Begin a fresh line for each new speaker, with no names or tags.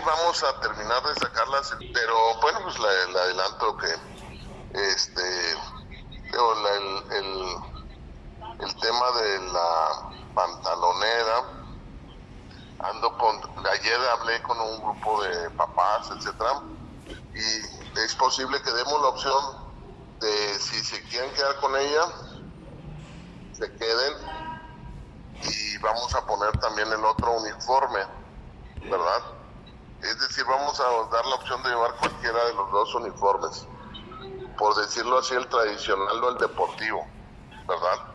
vamos a terminar de sacarlas, pero bueno, pues le adelanto que digo, el tema de la pantalonera, ayer hablé con un grupo de papás, etcétera, y es posible que demos la opción de si se quieren quedar con ella, se queden, y vamos a poner también el otro uniforme, ¿verdad? Es decir, vamos a dar la opción de llevar cualquiera de los dos uniformes, por decirlo así, el tradicional o el deportivo, ¿verdad?